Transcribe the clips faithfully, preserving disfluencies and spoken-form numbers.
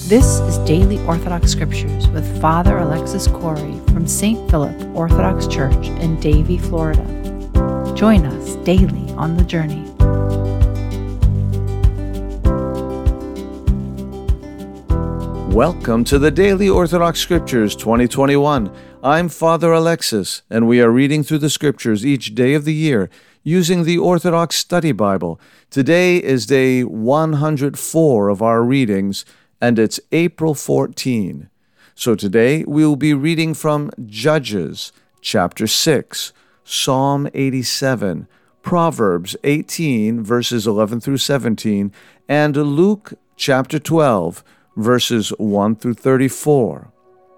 This is Daily Orthodox Scriptures with Father Alexis Corey from Saint Philip Orthodox Church in Davie, Florida. Join us daily on the journey. Welcome to the Daily Orthodox Scriptures twenty twenty-one. I'm Father Alexis, and we are reading through the Scriptures each day of the year using the Orthodox Study Bible. Today is day one hundred four of our readings, and it's April fourteenth. So today we will be reading from Judges chapter six, Psalm eighty-seven, Proverbs eighteen, verses eleven through seventeen, and Luke chapter twelve, verses one through thirty-four.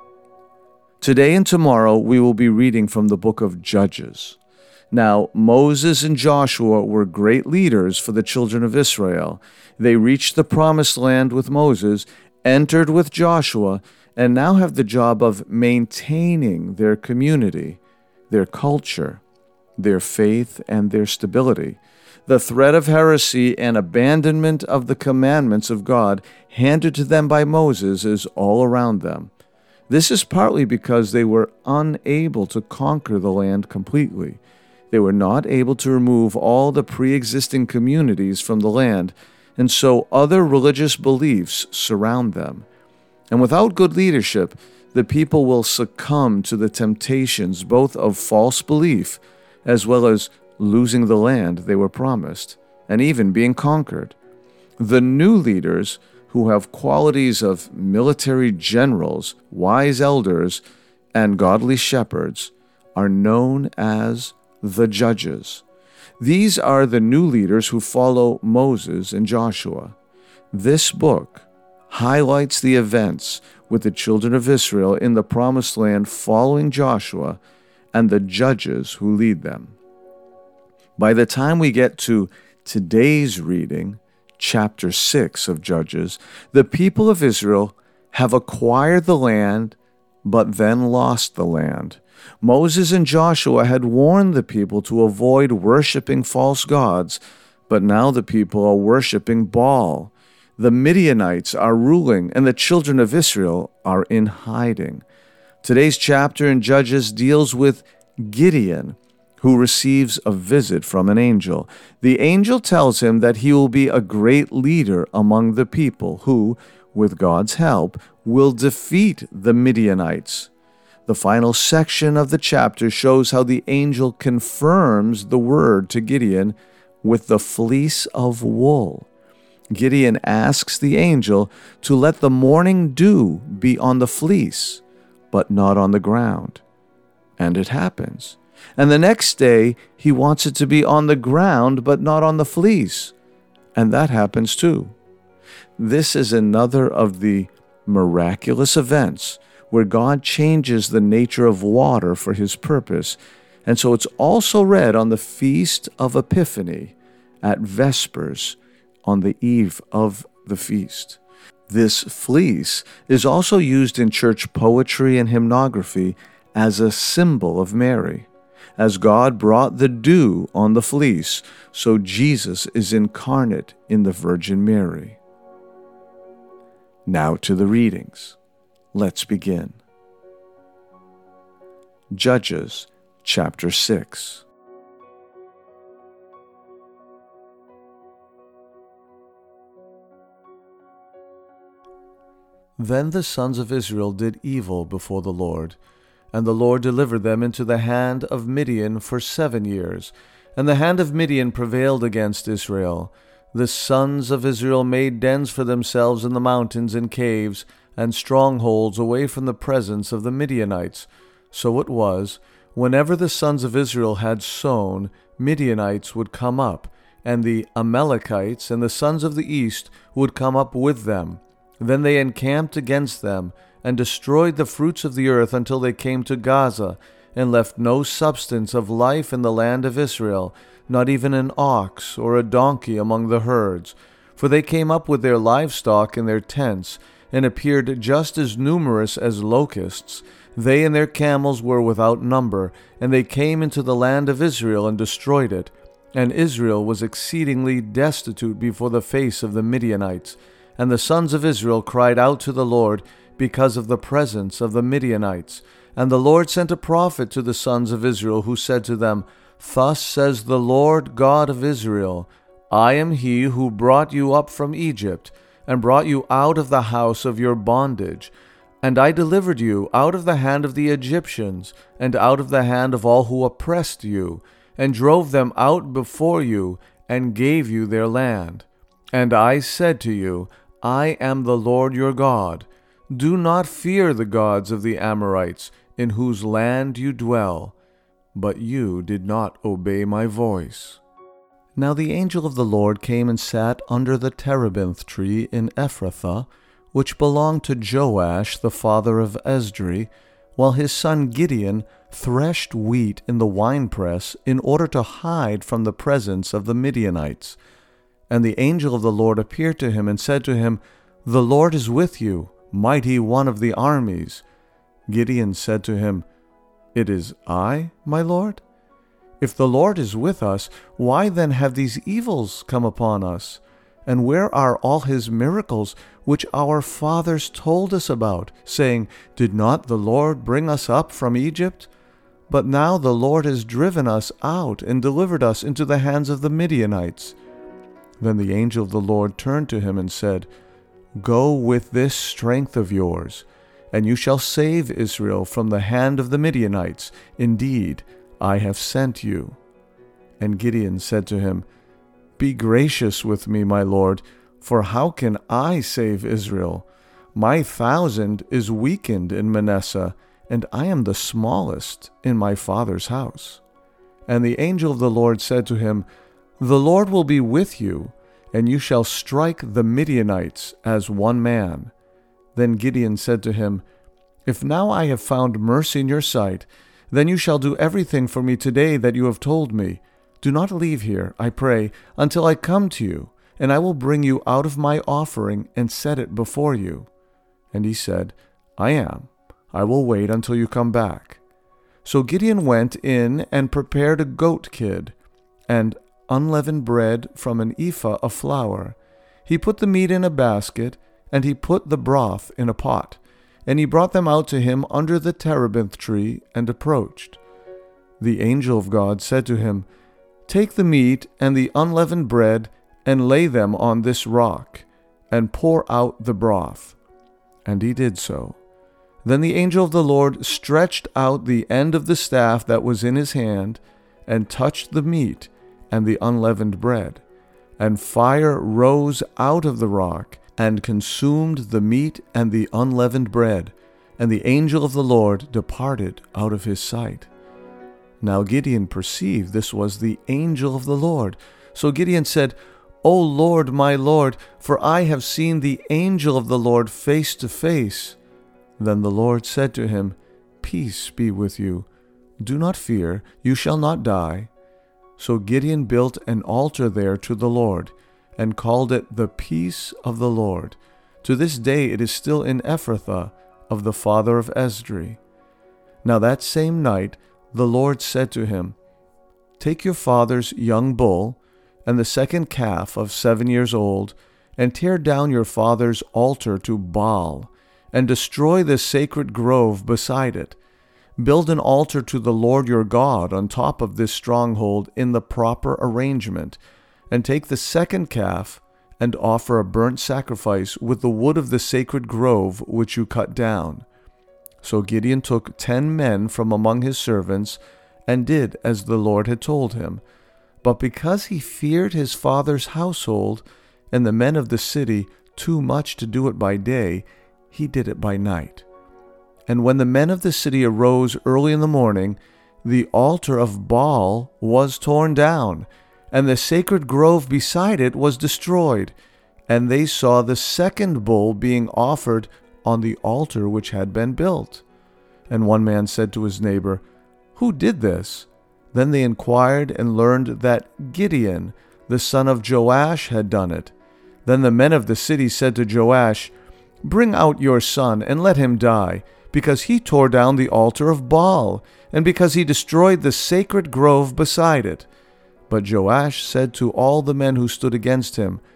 Today and tomorrow we will be reading from the book of Judges. Now, Moses and Joshua were great leaders for the children of Israel. They reached the promised land with Moses, entered with Joshua, and now have the job of maintaining their community, their culture, their faith, and their stability. The threat of heresy and abandonment of the commandments of God handed to them by Moses is all around them. This is partly because they were unable to conquer the land completely. They were not able to remove all the pre-existing communities from the land, and so other religious beliefs surround them. And without good leadership, the people will succumb to the temptations both of false belief as well as losing the land they were promised, and even being conquered. The new leaders, who have qualities of military generals, wise elders, and godly shepherds, are known as the Judges. These are the new leaders who follow Moses and Joshua. This book highlights the events with the children of Israel in the Promised Land following Joshua and the judges who lead them. By the time we get to today's reading, chapter six of Judges, the people of Israel have acquired the land, but then lost the land. Moses and Joshua had warned the people to avoid worshiping false gods, but now the people are worshiping Baal. The Midianites are ruling, and the children of Israel are in hiding. Today's chapter in Judges deals with Gideon, who receives a visit from an angel. The angel tells him that he will be a great leader among the people who, with God's help, will defeat the Midianites. The final section of the chapter shows how the angel confirms the word to Gideon with the fleece of wool. Gideon asks the angel to let the morning dew be on the fleece, but not on the ground. And it happens. And the next day, he wants it to be on the ground, but not on the fleece. And that happens too. This is another of the miraculous events where God changes the nature of water for his purpose. And so it's also read on the Feast of Epiphany at Vespers, on the eve of the feast. This fleece is also used in church poetry and hymnography as a symbol of Mary. As God brought the dew on the fleece, so Jesus is incarnate in the Virgin Mary. Now to the readings. Let's begin. Judges chapter six. Then the sons of Israel did evil before the Lord, and the Lord delivered them into the hand of Midian for seven years. And the hand of Midian prevailed against Israel. The sons of Israel made dens for themselves in the mountains and caves, and strongholds away from the presence of the Midianites. So it was, whenever the sons of Israel had sown, Midianites would come up, and the Amalekites and the sons of the east would come up with them. Then they encamped against them, and destroyed the fruits of the earth until they came to Gaza, and left no substance of life in the land of Israel, not even an ox or a donkey among the herds. For they came up with their livestock in their tents, and appeared just as numerous as locusts. They and their camels were without number, and they came into the land of Israel and destroyed it. And Israel was exceedingly destitute before the face of the Midianites. And the sons of Israel cried out to the Lord because of the presence of the Midianites. And the Lord sent a prophet to the sons of Israel, who said to them, Thus says the Lord God of Israel, I am he who brought you up from Egypt, and brought you out of the house of your bondage. And I delivered you out of the hand of the Egyptians, and out of the hand of all who oppressed you, and drove them out before you, and gave you their land. And I said to you, I am the Lord your God. Do not fear the gods of the Amorites, in whose land you dwell. But you did not obey my voice. Now the angel of the Lord came and sat under the terebinth tree in Ephrathah, which belonged to Joash the father of Esdri, while his son Gideon threshed wheat in the winepress in order to hide from the presence of the Midianites. And the angel of the Lord appeared to him and said to him, The Lord is with you, mighty one of the armies. Gideon said to him, It is I, my Lord? If the Lord is with us, why then have these evils come upon us? And where are all his miracles which our fathers told us about, saying, Did not the Lord bring us up from Egypt? But now the Lord has driven us out and delivered us into the hands of the Midianites. Then the angel of the Lord turned to him and said, Go with this strength of yours, and you shall save Israel from the hand of the Midianites. Indeed, I have sent you. And Gideon said to him, Be gracious with me, my Lord, for how can I save Israel? My thousand is weakened in Manasseh, and I am the smallest in my father's house. And the angel of the Lord said to him, The Lord will be with you, and you shall strike the Midianites as one man. Then Gideon said to him, If now I have found mercy in your sight, then you shall do everything for me today that you have told me. Do not leave here, I pray, until I come to you, and I will bring you out of my offering and set it before you. And he said, I am. I will wait until you come back. So Gideon went in and prepared a goat kid, and unleavened bread from an ephah of flour. He put the meat in a basket, and he put the broth in a pot. And he brought them out to him under the terebinth tree, and approached. The angel of God said to him, Take the meat and the unleavened bread, and lay them on this rock, and pour out the broth. And he did so. Then the angel of the Lord stretched out the end of the staff that was in his hand, and touched the meat and the unleavened bread. And fire rose out of the rock, and consumed the meat and the unleavened bread, and the angel of the Lord departed out of his sight. Now Gideon perceived this was the angel of the Lord. So Gideon said, O Lord, my Lord, for I have seen the angel of the Lord face to face. Then the Lord said to him, Peace be with you. Do not fear, you shall not die. So Gideon built an altar there to the Lord, and called it the Peace of the Lord. To this day it is still in Ephrathah of the father of Esdri. Now that same night the Lord said to him, Take your father's young bull, and the second calf of seven years old, and tear down your father's altar to Baal, and destroy the sacred grove beside it. Build an altar to the Lord your God on top of this stronghold in the proper arrangement, and take the second calf, and offer a burnt sacrifice with the wood of the sacred grove which you cut down. So Gideon took ten men from among his servants, and did as the Lord had told him. But because he feared his father's household, and the men of the city too much to do it by day, he did it by night. And when the men of the city arose early in the morning, the altar of Baal was torn down, and the sacred grove beside it was destroyed. And they saw the second bull being offered on the altar which had been built. And one man said to his neighbor, Who did this? Then they inquired and learned that Gideon, the son of Joash, had done it. Then the men of the city said to Joash, Bring out your son and let him die, because he tore down the altar of Baal, and because he destroyed the sacred grove beside it. But Joash said to all the men who stood against him,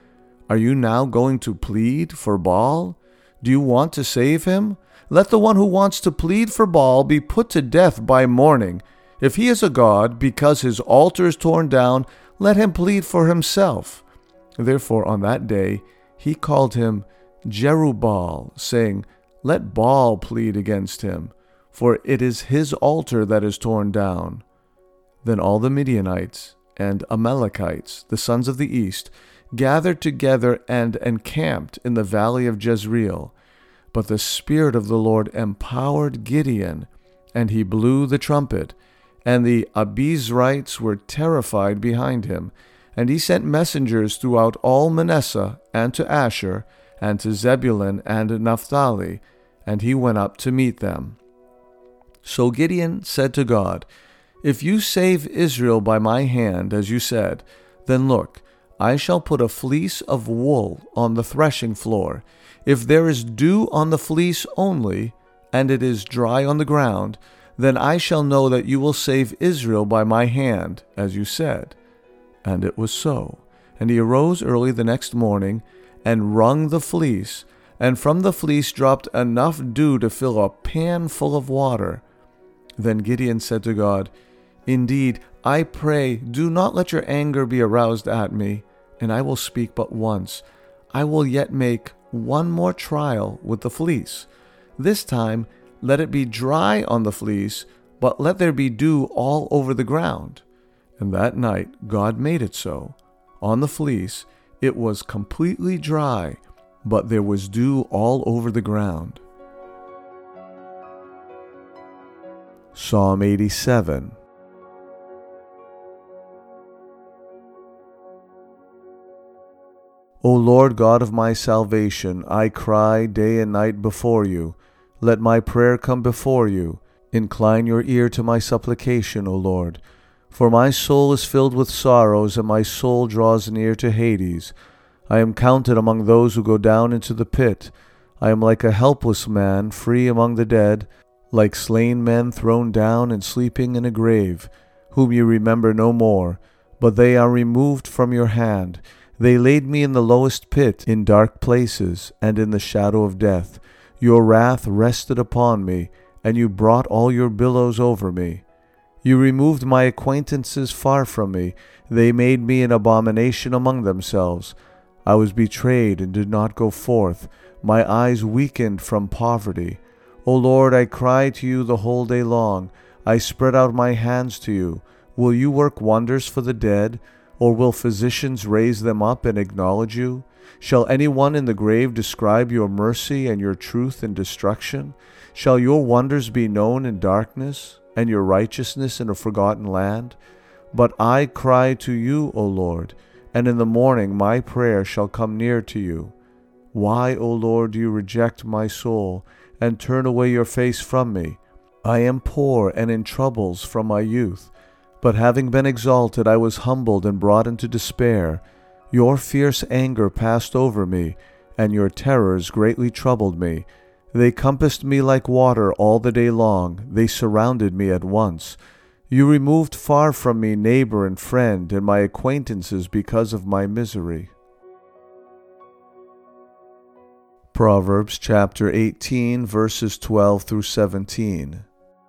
Are you now going to plead for Baal? Do you want to save him? Let the one who wants to plead for Baal be put to death by morning. If he is a god, because his altar is torn down, let him plead for himself." Therefore on that day he called him Jerubbaal, saying, "Let Baal plead against him, for it is his altar that is torn down." Then all the Midianites and Amalekites, the sons of the east, gathered together and encamped in the valley of Jezreel. But the Spirit of the Lord empowered Gideon, and he blew the trumpet, and the Abiezrites were terrified behind him. And he sent messengers throughout all Manasseh, and to Asher, and to Zebulun and Naphtali, and he went up to meet them. So Gideon said to God, "If you save Israel by my hand, as you said, then look, I shall put a fleece of wool on the threshing floor. If there is dew on the fleece only, and it is dry on the ground, then I shall know that you will save Israel by my hand, as you said." And it was so. And he arose early the next morning, and wrung the fleece, and from the fleece dropped enough dew to fill a pan full of water. Then Gideon said to God, "Indeed, I pray, do not let your anger be aroused at me, and I will speak but once. I will yet make one more trial with the fleece. This time let it be dry on the fleece, but let there be dew all over the ground." And that night God made it so. On the fleece it was completely dry, but there was dew all over the ground. Psalm eighty-seven. O Lord God of my salvation, I cry day and night before you. Let my prayer come before you. Incline your ear to my supplication, O Lord. For my soul is filled with sorrows, and my soul draws near to Hades. I am counted among those who go down into the pit. I am like a helpless man, free among the dead, like slain men thrown down and sleeping in a grave, whom you remember no more, but they are removed from your hand. They laid me in the lowest pit, in dark places, and in the shadow of death. Your wrath rested upon me, and you brought all your billows over me. You removed my acquaintances far from me. They made me an abomination among themselves. I was betrayed and did not go forth. My eyes weakened from poverty. O Lord, I cry to you the whole day long. I spread out my hands to you. Will you work wonders for the dead? Or will physicians raise them up and acknowledge you? Shall anyone in the grave describe your mercy and your truth in destruction? Shall your wonders be known in darkness, and your righteousness in a forgotten land? But I cry to you, O Lord, and in the morning my prayer shall come near to you. Why, O Lord, do you reject my soul, and turn away your face from me? I am poor and in troubles from my youth. But having been exalted, I was humbled and brought into despair. Your fierce anger passed over me, and your terrors greatly troubled me. They compassed me like water all the day long. They surrounded me at once. You removed far from me neighbor and friend, and my acquaintances because of my misery. Proverbs chapter eighteen, verses twelve through seventeen.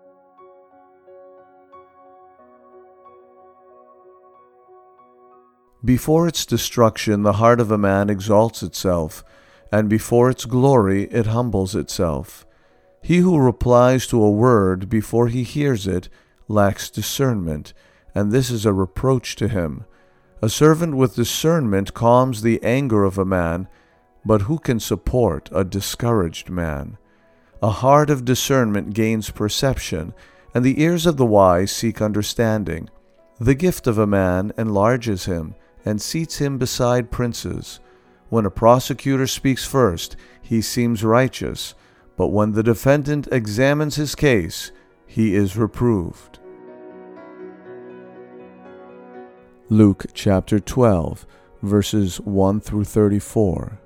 Before its destruction the heart of a man exalts itself, and before its glory it humbles itself. He who replies to a word before he hears it lacks discernment, and this is a reproach to him. A servant with discernment calms the anger of a man, but who can support a discouraged man? A heart of discernment gains perception, and the ears of the wise seek understanding. The gift of a man enlarges him, and seats him beside princes. When a prosecutor speaks first, he seems righteous, but when the defendant examines his case, he is reproved. Luke chapter twelve, verses one through thirty-four.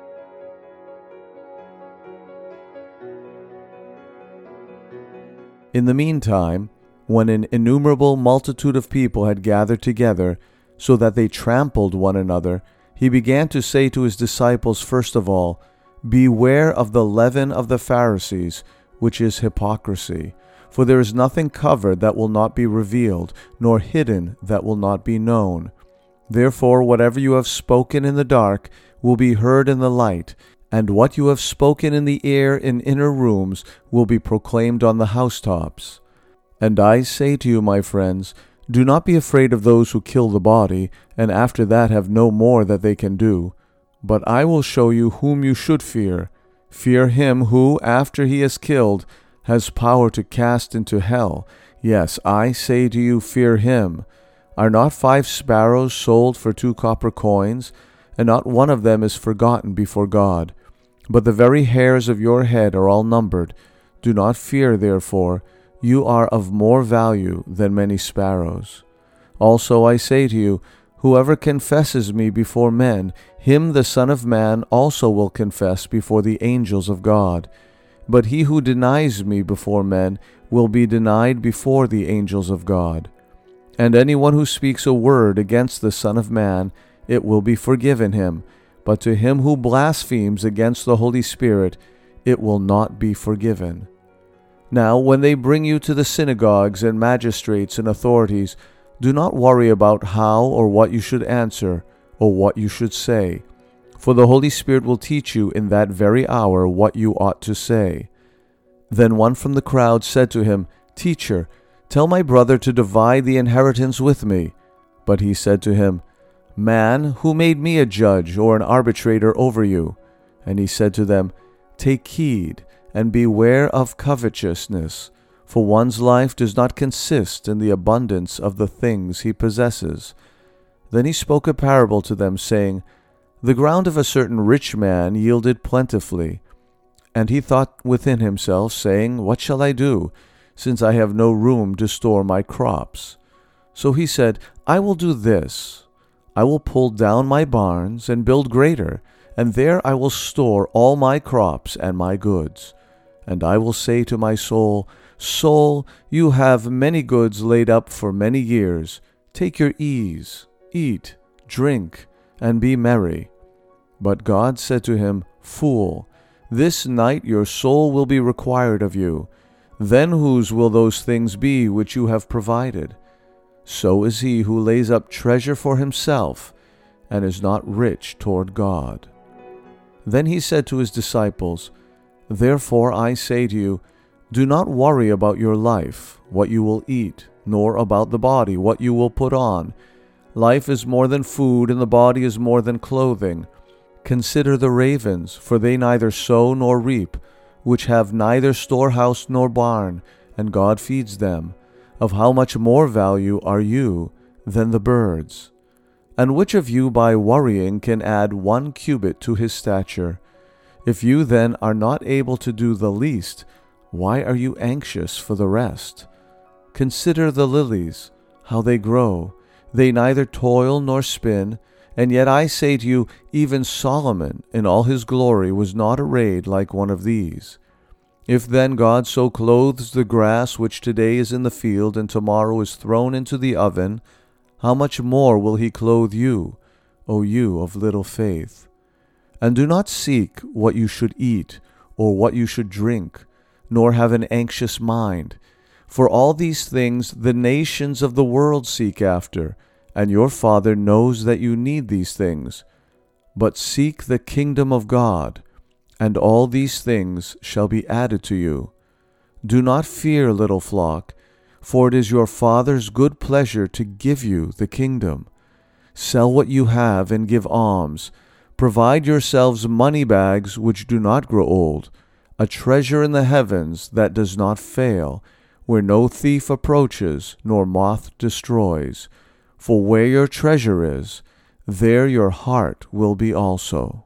In the meantime, when an innumerable multitude of people had gathered together, so that they trampled one another, he began to say to his disciples first of all, "Beware of the leaven of the Pharisees, which is hypocrisy. For there is nothing covered that will not be revealed, nor hidden that will not be known. Therefore whatever you have spoken in the dark will be heard in the light, and what you have spoken in the air in inner rooms will be proclaimed on the housetops. And I say to you, my friends, do not be afraid of those who kill the body, and after that have no more that they can do. But I will show you whom you should fear. Fear him who, after he is killed, has power to cast into hell. Yes, I say to you, fear him. Are not five sparrows sold for two copper coins? And not one of them is forgotten before God. But the very hairs of your head are all numbered. Do not fear, therefore. You are of more value than many sparrows. Also I say to you, whoever confesses me before men, him the Son of Man also will confess before the angels of God. But he who denies me before men will be denied before the angels of God. And anyone who speaks a word against the Son of Man, it will be forgiven him. But to him who blasphemes against the Holy Spirit, it will not be forgiven. Now, when they bring you to the synagogues and magistrates and authorities, do not worry about how or what you should answer or what you should say. For the Holy Spirit will teach you in that very hour what you ought to say. Then one from the crowd said to him, Teacher, tell my brother to divide the inheritance with me. But he said to him, Man, who made me a judge or an arbitrator over you? And he said to them, Take heed, and beware of covetousness, for one's life does not consist in the abundance of the things he possesses. Then he spoke a parable to them, saying, The ground of a certain rich man yielded plentifully. And he thought within himself, saying, What shall I do, since I have no room to store my crops? So he said, I will do this. I will pull down my barns and build greater, and there I will store all my crops and my goods. And I will say to my soul, Soul, you have many goods laid up for many years. Take your ease, eat, drink, and be merry. But God said to him, Fool, this night your soul will be required of you. Then whose will those things be which you have provided? So is he who lays up treasure for himself, and is not rich toward God. Then he said to his disciples, Therefore I say to you, do not worry about your life, what you will eat, nor about the body, what you will put on. Life is more than food, and the body is more than clothing. Consider the ravens, for they neither sow nor reap, which have neither storehouse nor barn, and God feeds them. Of how much more value are you than the birds? And which of you by worrying can add one cubit to his stature? If you then are not able to do the least, why are you anxious for the rest? Consider the lilies, how they grow. They neither toil nor spin, and yet I say to you, even Solomon in all his glory was not arrayed like one of these. If then God so clothes the grass which today is in the field and tomorrow is thrown into the oven, how much more will he clothe you, O you of little faith? And do not seek what you should eat or what you should drink, nor have an anxious mind. For all these things the nations of the world seek after, and your Father knows that you need these things. But seek the kingdom of God, and all these things shall be added to you. Do not fear, little flock, for it is your Father's good pleasure to give you the kingdom. Sell what you have and give alms. Provide yourselves money bags which do not grow old, a treasure in the heavens that does not fail, where no thief approaches nor moth destroys. For where your treasure is, there your heart will be also.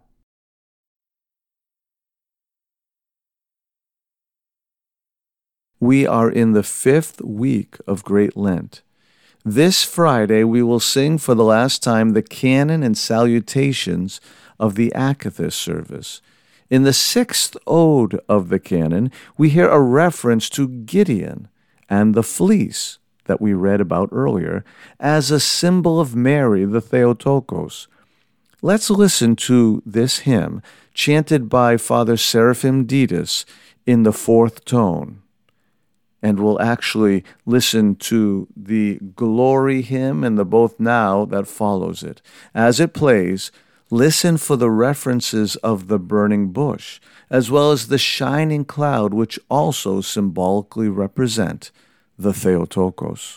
We are in the fifth week of Great Lent. This Friday we will sing for the last time the canon and salutations of the Akathist service. In the sixth ode of the canon, we hear a reference to Gideon and the fleece that we read about earlier as a symbol of Mary, the Theotokos. Let's listen to this hymn chanted by Father Seraphim Didas in the fourth tone. And we'll actually listen to the Glory hymn and the Both Now that follows it. As it plays, listen for the references of the burning bush, as well as the shining cloud, which also symbolically represent the Theotokos.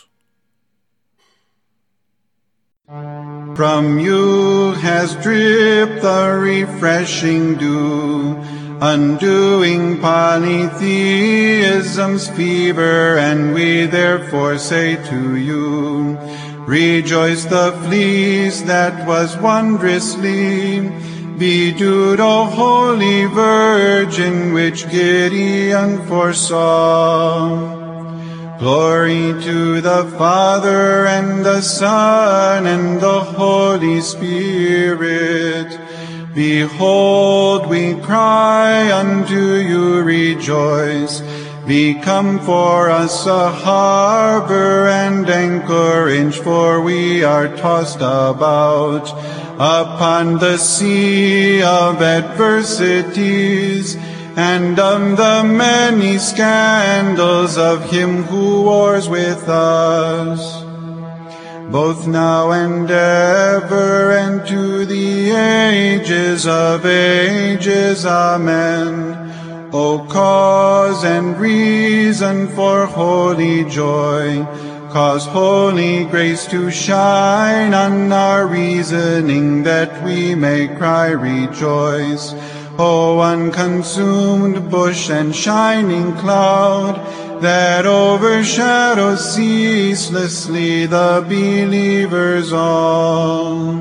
From you has dripped the refreshing dew, undoing polytheism's fever, and we therefore say to you, rejoice the fleece that was wondrously bedewed, O Holy Virgin, which Gideon foresaw. Glory to the Father, and the Son, and the Holy Spirit. Behold, we cry unto you, rejoice. Become for us a harbor and anchorage, for we are tossed about upon the sea of adversities, and of the many scandals of him who wars with us, both now and ever, and to the ages of ages. Amen. O cause and reason for holy joy, cause holy grace to shine on our reasoning, that we may cry rejoice. O unconsumed bush and shining cloud, that overshadows ceaselessly the believers all.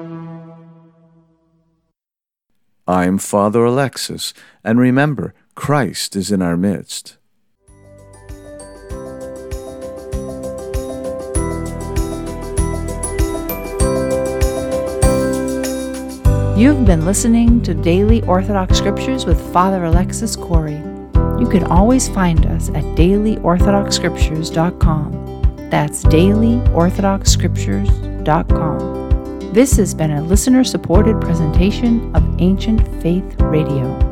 I'm Father Alexis, and remember, Christ is in our midst. You've been listening to Daily Orthodox Scriptures with Father Alexis Corey. You can always find us at daily orthodox scriptures dot com. That's daily orthodox scriptures dot com. This has been a listener-supported presentation of Ancient Faith Radio.